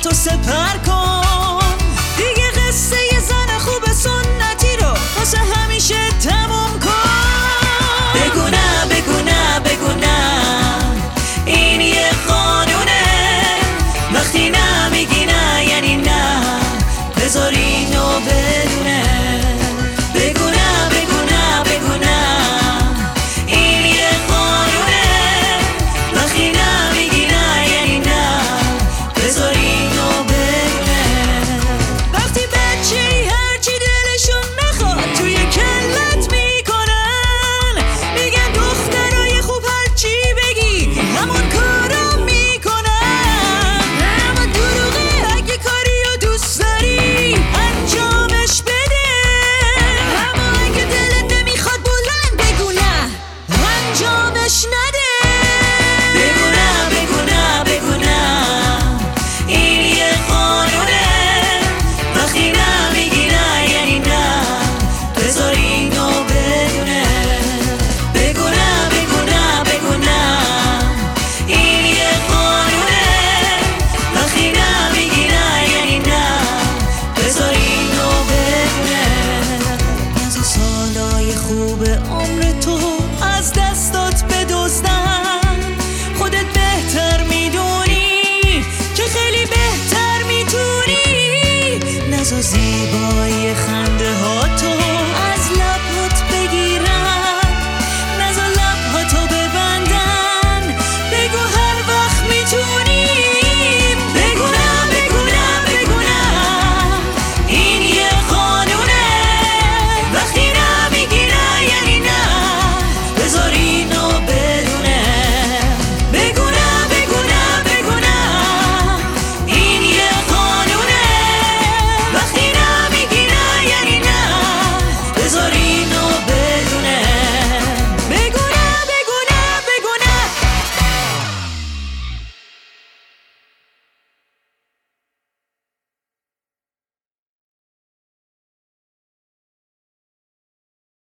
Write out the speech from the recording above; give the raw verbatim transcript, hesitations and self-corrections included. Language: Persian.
تو سپر کن. دیگه قصه یه زن خوب سنتی رو واسه همیشه تموم کن. بگو نه بگو نه بگو نه، این یه قانونه. وقتی نه میگی نه یعنی نه، بذار اینو بدونه. بگو نه بگو نه بگو نه، این یه قانونه. وقتی نه میگی نه یعنی نه، بذار اینو بدونه. وقتی بچه‌ای هرچی دلشون میخواد توی کلت میکنن، میگن دخترای خوب هرچی بگی همون کارو میکنن. اما دروغه، اگه کاری رو دوست داری انجامش بده. اما اگه دلت نمیخواد بلند بگو نه، انجامش نده. بگو نه بگو نه بگو نه، این یه قانونه. وقتی نه میگی نه یعنی نه، بذار اینو بدونه. بگو نه بگو نه بگو نه، این یه قانونه. وقتی نه میگی نه یعنی نه، بذار اینو بدونه. از سالای خوب عمر تو از دست